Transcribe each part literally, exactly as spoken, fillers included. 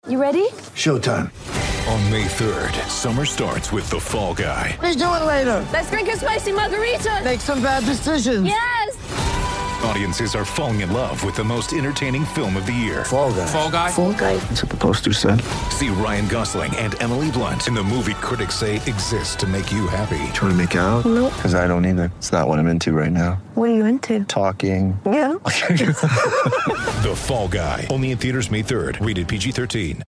You ready? Showtime. On May third, summer starts with The Fall Guy. Let's do it later. Let's drink a spicy margarita. Make some bad decisions. Yes! Audiences are falling in love with the most entertaining film of the year. Fall Guy. Fall Guy? Fall guy. That's what the poster said. See Ryan Gosling and Emily Blunt in the movie critics say exists to make you happy. Trying to make it out? Nope. Because I don't either. It's not what I'm into right now. What are you into? Talking. Yeah. The Fall Guy. Only in theaters May third. Rated P G thirteen.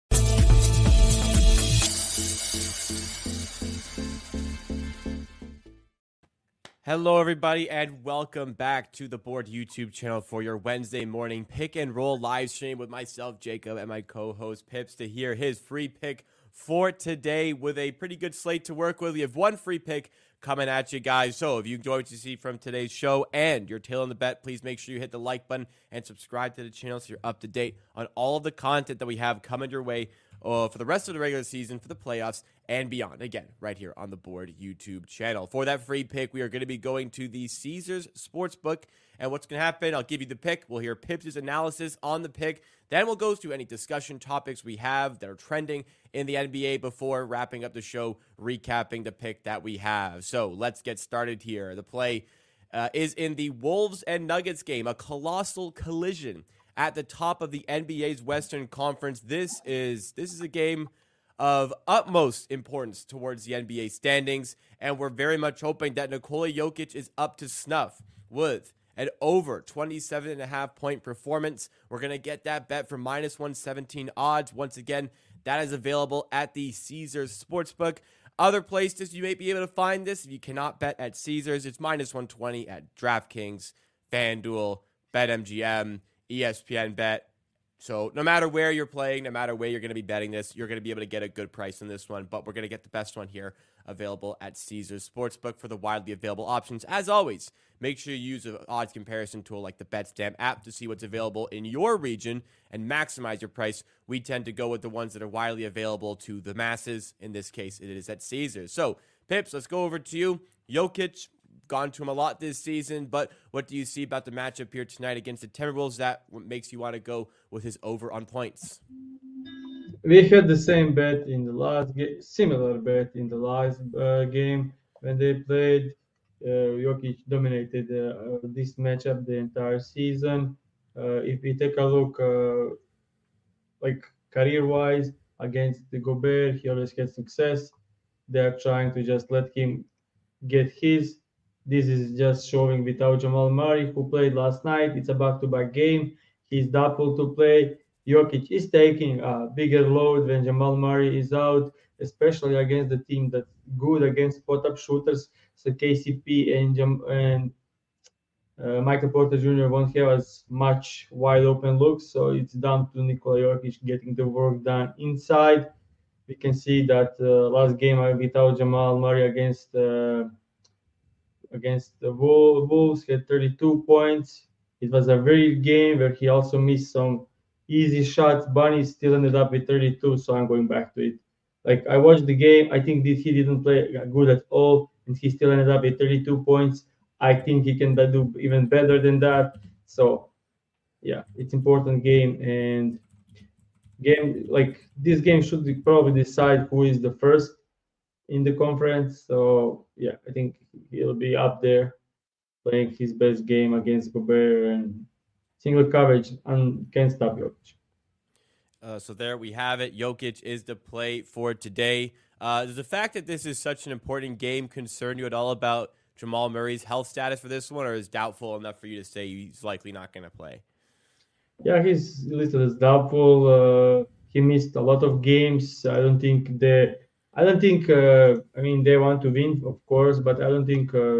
Hello, everybody, and welcome back to the Board YouTube channel for your Wednesday morning pick and roll live stream with myself, Jacob, and my co-host Pips to hear his free pick for today with a pretty good slate to work with. We have one free pick coming at you guys. So if you enjoyed what you see from today's show and you're tailing the bet, please make sure you hit the like button and subscribe to the channel so you're up to date on all of the content that we have coming your way uh, for the rest of the regular season, for the playoffs, and beyond. Again, right here on the Board YouTube channel. For that free pick, we are going to be going to the Caesars Sportsbook. And what's going to happen, I'll give you the pick. We'll hear Pips' analysis on the pick. Then we'll go through any discussion topics we have that are trending in the N B A before wrapping up the show, recapping the pick that we have. So let's get started here. The play uh, is in the Wolves and Nuggets game, a colossal collision at the top of the N B A's Western Conference. This is this is a game of utmost importance towards the N B A standings, and we're very much hoping that Nikola Jokic is up to snuff with an over twenty-seven and a half point performance. We're going to get that bet for minus one seventeen odds. Once again, that is available at the Caesars Sportsbook. Other places you may be able to find this, if you cannot bet at Caesars, it's minus one twenty at DraftKings, FanDuel, BetMGM, E S P N Bet. So no matter where you're playing, no matter where you're going to be betting this, you're going to be able to get a good price on this one. But we're going to get the best one here available at Caesars Sportsbook for the widely available options. As always, make sure you use an odds comparison tool like the BetStamp app to see what's available in your region and maximize your price. We tend to go with the ones that are widely available to the masses. In this case, it is at Caesars. So, Pips, let's go over to you. Jokic, gone to him a lot this season, but what do you see about the matchup here tonight against the Timberwolves that makes you want to go with his over on points? We had the same bet in the last game, similar bet in the last uh, game when they played. Uh, Jokic dominated uh, this matchup the entire season. Uh, if we take a look, uh, like career-wise, against the Gobert, he always had success. They're trying to just let him get his. This is just showing without Jamal Murray, who played last night. It's a back-to-back game. He's double to play. Jokic is taking a bigger load when Jamal Murray is out, especially against the team that's good against spot-up shooters. So K C P and, Jam- and uh, Michael Porter Junior won't have as much wide-open looks. So it's down to Nikola Jokic getting the work done inside. We can see that uh, last game without Jamal Murray against uh, against the Wolves, he had thirty-two points. It was a very good game where he also missed some easy shots. Bunny still ended up with thirty-two, so I'm going back to it. Like, I watched the game. I think that he didn't play good at all, and he still ended up with thirty-two points. I think he can do even better than that. So, yeah, it's important game. And game like this game should probably decide who is the first in the conference. So, yeah, I think he'll be up there playing his best game against Gobert and single coverage and can't stop Jokic. Uh, so there we have it. Jokic is the play for today. Uh, does the fact that this is such an important game concern you at all about Jamal Murray's health status for this one, or is doubtful enough for you to say he's likely not going to play? Yeah, he's listed as doubtful. Uh, he missed a lot of games. I don't think they I don't think, uh, I mean, they want to win, of course, but I don't think, uh,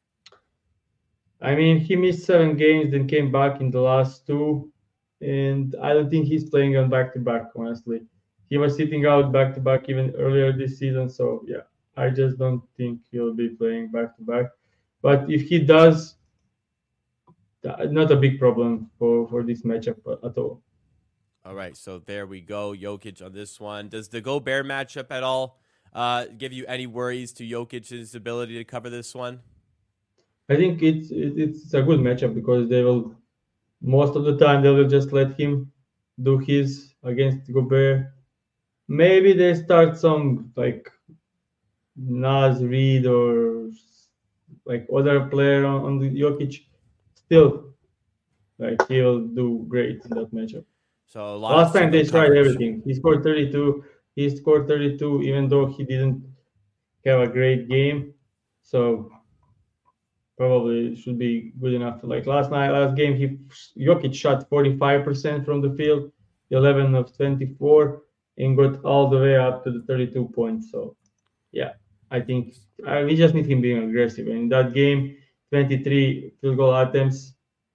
I mean, he missed seven games, then came back in the last two, and I don't think he's playing on back-to-back, honestly. He was sitting out back-to-back even earlier this season, so yeah, I just don't think he'll be playing back-to-back. But if he does, not a big problem for, for this matchup at all. All right, so there we go. Jokic on this one. Does the Gobert matchup at all uh, give you any worries to Jokic's ability to cover this one? I think it's it's a good matchup because they will, most of the time, they will just let him do his against Gobert. Maybe they start some like Naz Reid or like other player on, on the Jokic. Still, like he'll do great in that matchup. So a lot Last of time they single tried coverage. everything. He scored thirty-two. He scored thirty-two, even though he didn't have a great game. So probably should be good enough. Like last night, last game, he Jokic shot forty-five percent from the field, eleven of twenty-four, and got all the way up to the thirty-two points. So yeah, I think uh, we just need him being aggressive. And in that game, twenty-three field goal attempts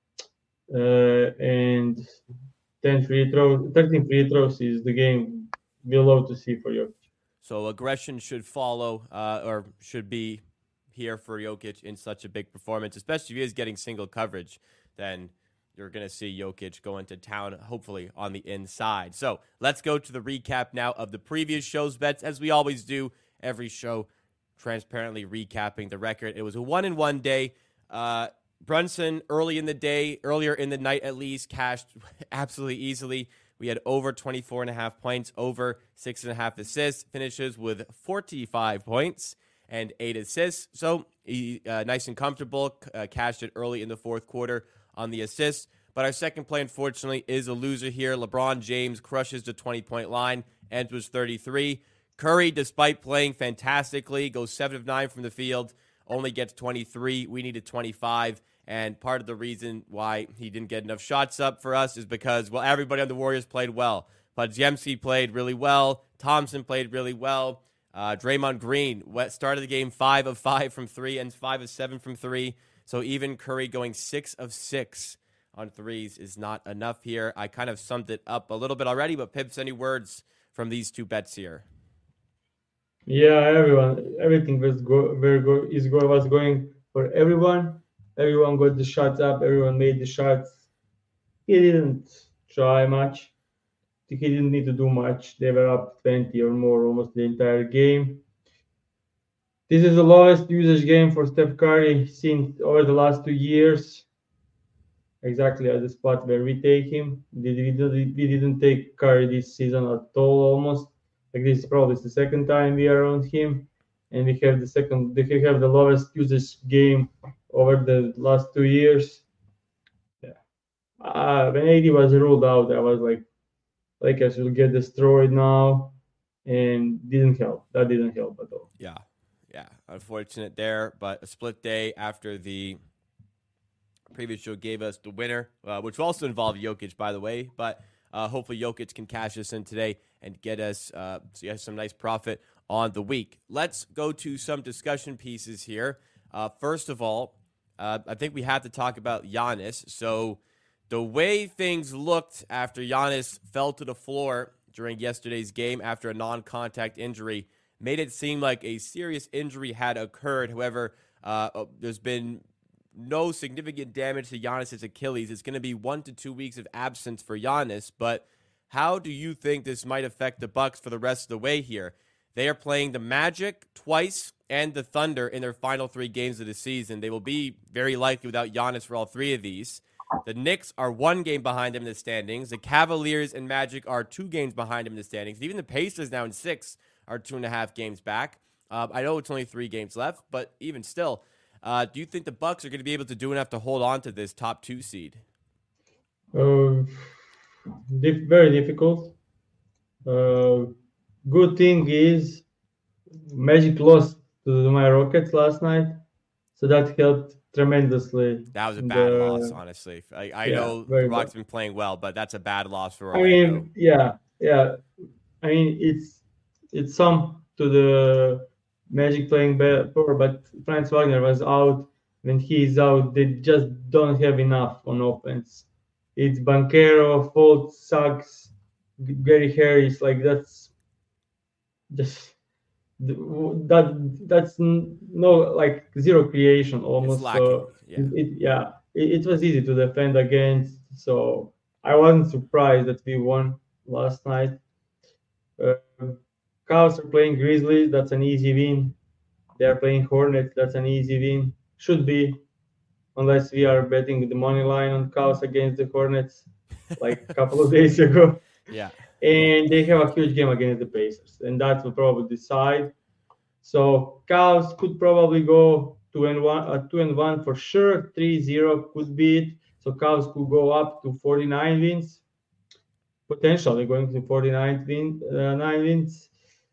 uh, and ten free throws, thirteen free throws is the game we love to see for Jokic. So aggression should follow, uh, or should be here for Jokic in such a big performance, especially if he is getting single coverage. Then you're going to see Jokic go into town, hopefully on the inside. So let's go to the recap now of the previous show's bets, as we always do every show, transparently recapping the record. It was a one and one day. Uh, Brunson early in the day, earlier in the night at least, cashed absolutely easily. We had over twenty-four and a half points, over six and a half assists, finishes with forty-five points and eight assists. So he, uh, nice and comfortable, uh, cashed it early in the fourth quarter on the assists. But our second play, unfortunately, is a loser here. LeBron James crushes the twenty-point line, enters thirty-three. Curry, despite playing fantastically, goes seven of nine from the field, only gets twenty-three. We needed twenty-five. And part of the reason why he didn't get enough shots up for us is because, well, everybody on the Warriors played well. Podziemski played really well. Thompson played really well. Uh, Draymond Green started the game five of five from three and five of seven from three. So even Curry going six of six on threes is not enough here. I kind of summed it up a little bit already, but Pips, any words from these two bets here? Yeah, everyone, everything was go, very go, is go, was going for everyone. Everyone got the shots up. Everyone made the shots. He didn't try much. He didn't need to do much. They were up twenty or more almost the entire game. This is the lowest usage game for Steph Curry seen over the last two years. Exactly at the spot where we take him. We didn't, we didn't take Curry this season at all almost. Like this is probably the second time we are on him. And we have the second, we have the lowest usage game over the last two years. Yeah. Uh, when A D was ruled out, I was like, Lakers will get destroyed now, and didn't help. That didn't help at all. Yeah, yeah. Unfortunate there, but a split day after the previous show gave us the winner, uh, which also involved Jokic, by the way. But uh, hopefully Jokic can cash us in today and get us uh, some nice profit on the week. Let's go to some discussion pieces here. Uh, first of all, uh, I think we have to talk about Giannis. So the way things looked after Giannis fell to the floor during yesterday's game after a non-contact injury made it seem like a serious injury had occurred. However, uh, there's been no significant damage to Giannis' Achilles. It's going to be one to two weeks of absence for Giannis. But how do you think this might affect the Bucks for the rest of the way here? They are playing the Magic twice and the Thunder in their final three games of the season. They will be very likely without Giannis for all three of these. The Knicks are one game behind him in the standings. The Cavaliers and Magic are two games behind him in the standings. Even the Pacers now in six are two and a half games back. Uh, I know it's only three games left, but even still, uh, do you think the Bucks are going to be able to do enough to hold on to this top two seed? Uh, dif- very difficult. Uh, good thing is Magic lost to my Rockets last night, so that helped tremendously. That was a bad the, loss, honestly. I, I yeah, know the Rockets have been playing well, but that's a bad loss for Orlando. I mean, yeah, yeah. I mean, it's it's some to the Magic playing better, but Franz Wagner was out. When he's out, they just don't have enough on offense. It's Banchero, Fultz, Suggs, Gary Harris. Like that's just that that's no like zero creation almost. It's lacking. So yeah, it, yeah it, it was easy to defend against. So I wasn't surprised that we won last night. Uh, Cavs are playing Grizzlies. That's an easy win. They are playing Hornets. That's an easy win. Should be, unless we are betting the money line on Cavs against the Hornets, like a couple of days ago. Yeah. and they have a huge game against the Pacers, and that will probably decide. So Cavs could probably go two and one, uh, two and one for sure. three zero could be it. So Cavs could go up to forty-nine wins, potentially going to forty-nine win, uh, nine wins.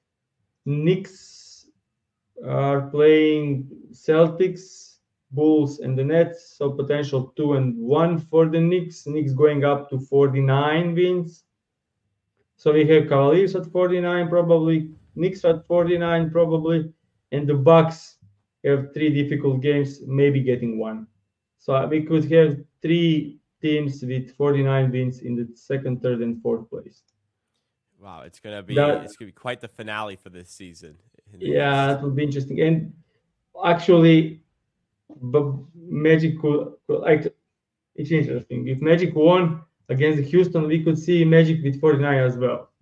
Knicks are playing Celtics, Bulls, and the Nets. So potential two and one for the Knicks. Knicks going up to forty-nine wins. So we have Cavaliers at forty-nine probably, Knicks at forty-nine probably, and the Bucks have three difficult games, maybe getting one. So we could have three teams with forty-nine wins in the second, third, and fourth place. Wow, it's gonna be That- it's gonna be quite the finale for this season. Yeah, it will be interesting. And actually, but Magic could, could like it's interesting. If Magic won against Houston, we could see Magic with forty-nine as well.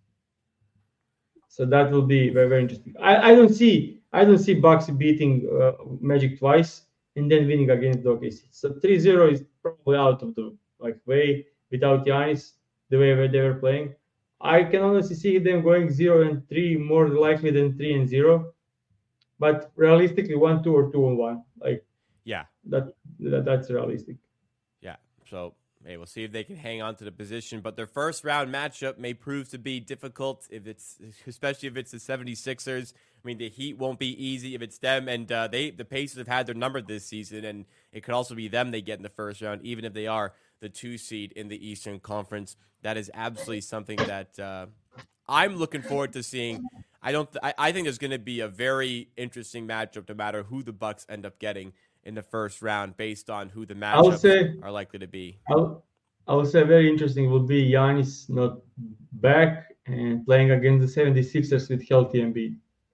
So that will be very, very interesting. I, I don't see I don't see Bucks beating uh, Magic twice and then winning against the O K C. So three zero is probably out of the like way without Giannis, the way where they were playing. I can honestly see them going zero and three more likely than three and zero. But realistically, one two or two and one, like Yeah, that, that that's realistic. yeah. So hey, we'll see if they can hang on to the position. But their first round matchup may prove to be difficult if it's, especially if it's the seventy-sixers. I mean, the Heat won't be easy if it's them, and uh, they the Pacers have had their number this season, and it could also be them they get in the first round, even if they are the two seed in the Eastern Conference. That is absolutely something that uh, I'm looking forward to seeing. I don't. Th- I, I think there's going to be a very interesting matchup, no matter who the Bucks end up getting in the first round, based on who the I would matchups say are likely to be. I'll, I would say very interesting will be Giannis not back and playing against the seventy-sixers with healthy Embiid.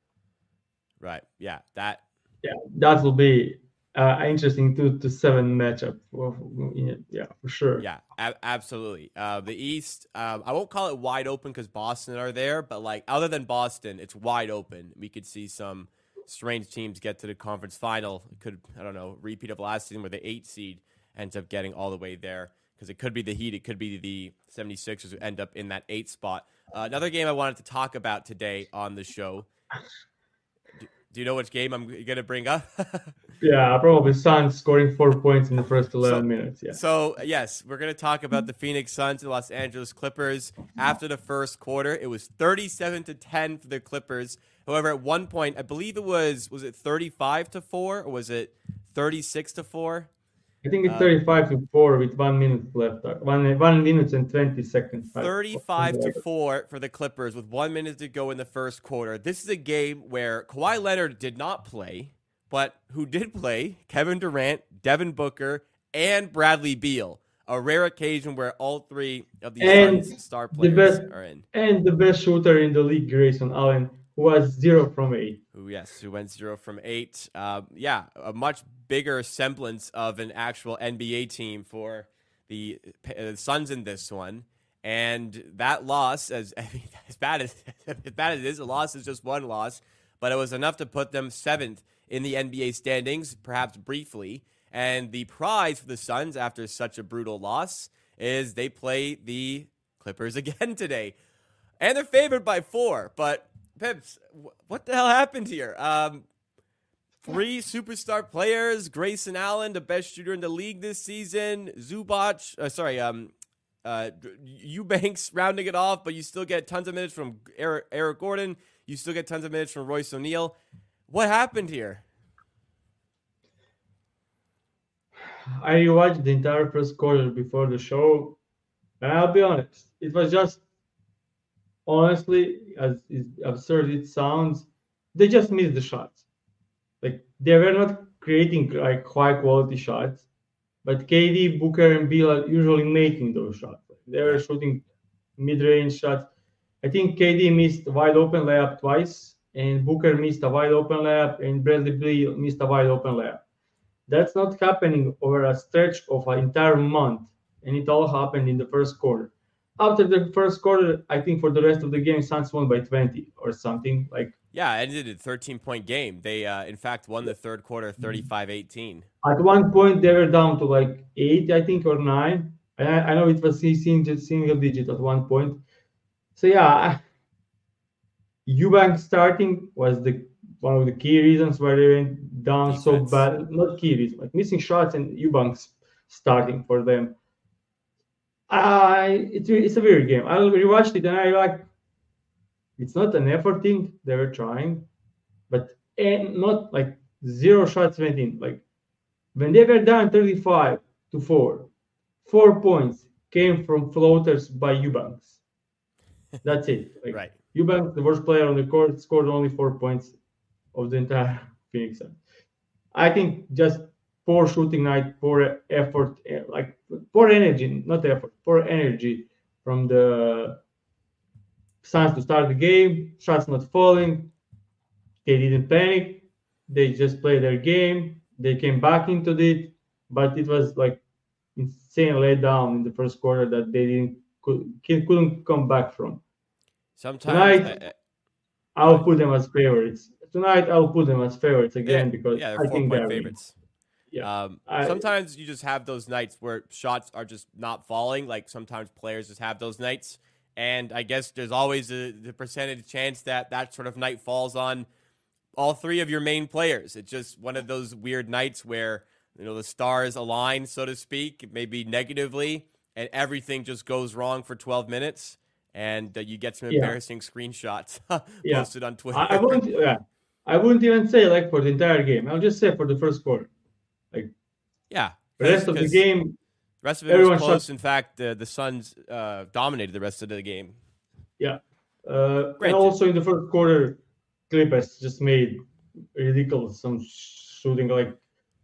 Right? Yeah. That. Yeah, that will be uh, interesting two to seven matchup. For, yeah, for sure. Yeah, a- absolutely. Uh, the East, um, I won't call it wide open because Boston are there, but like other than Boston, it's wide open. We could see some strange teams get to the conference final. It could, I don't know, repeat of last season where the eight seed ends up getting all the way there, because it could be the Heat, it could be the seventy-sixers who end up in that eight spot. Uh, another game I wanted to talk about today on the show. Do, do you know which game I'm going to bring up? Yeah, probably Suns scoring four points in the first eleven So- minutes. Yeah. So, yes, we're going to talk about the Phoenix Suns and the Los Angeles Clippers. After the first quarter, it was thirty-seven to ten for the Clippers. However, at one point, I believe it was, was it thirty-five to four or was it thirty-six to four? I think it's uh, thirty-five to four with one minute left. uh, One one minute and twenty seconds. thirty-five to four for the Clippers with one minute to go in the first quarter. This is a game where Kawhi Leonard did not play, but who did play? Kevin Durant, Devin Booker, and Bradley Beal. A rare occasion where all three of these And Suns star the players best- are in. And the best shooter in the league, Grayson Allen, who was zero from eight. Who, yes, who went zero from eight. Uh, yeah, a much bigger semblance of an actual N B A team for the uh, Suns in this one. And that loss, as I mean, as bad as as bad as it is, a loss is just one loss, but it was enough to put them seventh in the N B A standings, perhaps briefly. And the prize for the Suns after such a brutal loss is they play the Clippers again today. And they're favored by four, but Pips, wh- what the hell happened here? Um, three superstar players, Grayson Allen, the best shooter in the league this season, Zubac, uh, sorry, um, uh, Eubanks rounding it off, but you still get tons of minutes from Eric, Eric Gordon. You still get tons of minutes from Royce O'Neal. What happened here? I rewatched the entire first quarter before the show, and I'll be honest, it was just, honestly, as, as absurd it sounds, they just missed the shots. Like, they were not creating like high quality shots, but K D, Booker, and Beal are usually making those shots. They were shooting mid-range shots. I think K D missed a wide open layup twice, and Booker missed a wide open layup, and Bradley Beal missed a wide open layup. That's not happening over a stretch of an entire month, and it all happened in the first quarter. After the first quarter, I think for the rest of the game, Suns won by twenty or something. Like Yeah, it ended a thirteen-point game. They, uh, in fact, won the third quarter thirty-five eighteen. at one point, they were down to like eight, I think, or nine. And I, I know it was single, single digit at one point. So yeah, Eubank starting was the one of the key reasons why they went down Defense. so bad. Not key reason, like missing shots and Eubanks starting for them. I it's it's a weird game. I rewatched it and I like. It's not an effort thing. They were trying, but and not like zero shots went in. Like when they were down thirty-five to four, four points came from floaters by Eubanks. That's it. Like, right. Eubanks, the worst player on the court, scored only four points of the entire Phoenix Suns. I think just poor shooting night, poor effort, like poor energy, not effort, poor energy from the Suns to start the game. Shots not falling. They didn't panic. They just played their game. They came back into it, but it was like insane letdown in the first quarter that they didn't could, couldn't come back from. Sometimes Tonight, I, I, I'll put them as favorites. Tonight, I'll put them as favorites again yeah, because yeah, they're I four think point they're favorites. Yeah. Um, I, sometimes you just have those nights where shots are just not falling. Like sometimes players just have those nights, and I guess there's always a, the percentage chance that that sort of night falls on all three of your main players. It's just one of those weird nights where you know the stars align, so to speak, maybe negatively, and everything just goes wrong for twelve minutes. And uh, you get some embarrassing yeah. screenshots yeah. posted on Twitter. I, I wouldn't, yeah, I wouldn't even say like for the entire game. I'll just say for the first quarter. Like, yeah, the rest of the game, the rest of it was close. Shot. In fact, uh, the Suns uh, dominated the rest of the game. Yeah, uh, and also in the first quarter, Clippers just made ridiculous some shooting. Like,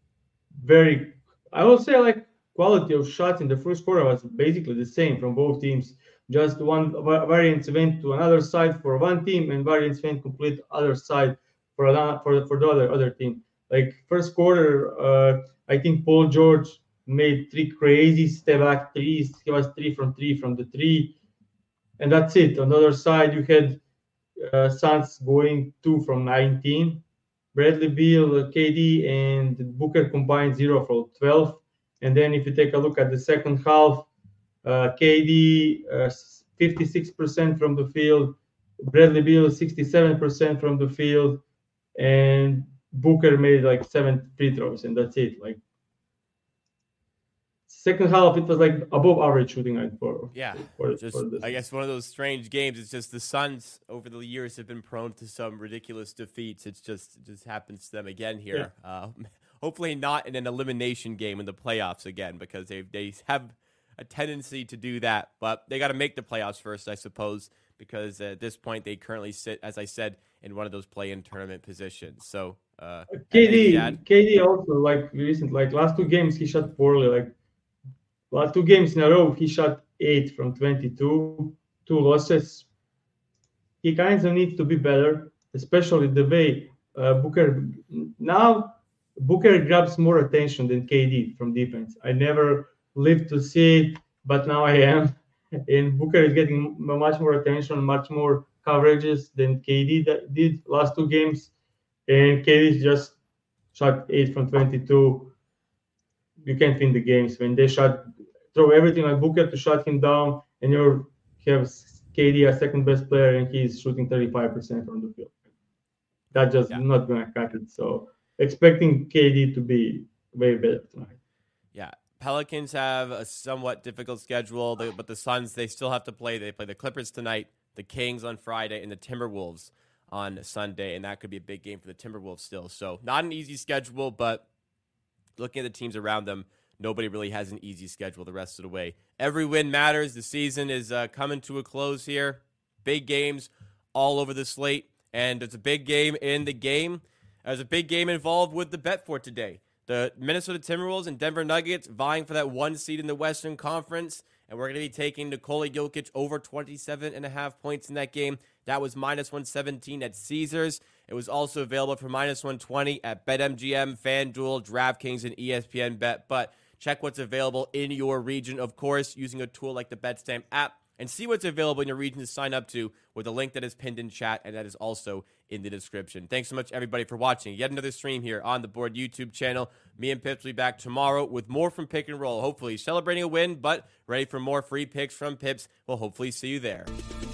very, I will say like quality of shots in the first quarter was basically the same from both teams. Just one variance went to another side for one team, and variance went complete other side for another, for for the other other team. Like first quarter, uh, I think Paul George made three crazy step back threes. He was three from three from the three, and that's it. On the other side, you had uh, Suns going two from nineteen. Bradley Beal, K D, and Booker combined zero for twelve. And then if you take a look at the second half. Uh, K D, uh, fifty-six percent from the field. Bradley Beal, sixty-seven percent from the field. And Booker made like seven free throws, and that's it. Like, second half, it was like above average shooting night for yeah. For, just, for this. I guess one of those strange games. It's just the Suns over the years have been prone to some ridiculous defeats. It's just it just happens to them again here. Yeah. Uh, hopefully not in an elimination game in the playoffs again, because they they have a tendency to do that, but they got to make the playoffs first, I suppose, because at this point they currently sit, as I said, in one of those play-in tournament positions. So uh, K D, K D also like recent, like last two games he shot poorly. Like last two games in a row he shot eight from twenty-two, two losses. He kind of needs to be better, especially the way uh, Booker now Booker grabs more attention than K D from defense. I never lived to see it, but now I am. And Booker is getting much more attention, much more coverages than K D that did last two games. And K D just shot eight from twenty-two. You can't win the games when they shot, throw everything on Booker to shut him down, and you have K D as second best player, and he's shooting thirty-five percent from the field. That's just yeah. not gonna cut it. So expecting K D to be way better tonight. Yeah. Pelicans have a somewhat difficult schedule, but the Suns, they still have to play. They play the Clippers tonight, the Kings on Friday, and the Timberwolves on Sunday, and that could be a big game for the Timberwolves still. So not an easy schedule, but looking at the teams around them, nobody really has an easy schedule the rest of the way. Every win matters. The season is uh, coming to a close here. Big games all over the slate, and there's a big game in the game. There's a big game involved with the bet for today. The Minnesota Timberwolves and Denver Nuggets vying for that one seed in the Western Conference. And we're going to be taking Nikola Jokic over twenty-seven and a half points in that game. That was minus one seventeen at Caesars. It was also available for minus one twenty at BetMGM, FanDuel, DraftKings, and E S P N Bet. But check what's available in your region, of course, using a tool like the BetStamp app. And see what's available in your region to sign up to with a link that is pinned in chat, and that is also in the description. Thanks so much, everybody, for watching yet another stream here on the Board YouTube channel. Me and Pips will be back tomorrow with more from Pick and Roll. Hopefully celebrating a win, but ready for more free picks from Pips. We'll hopefully see you there.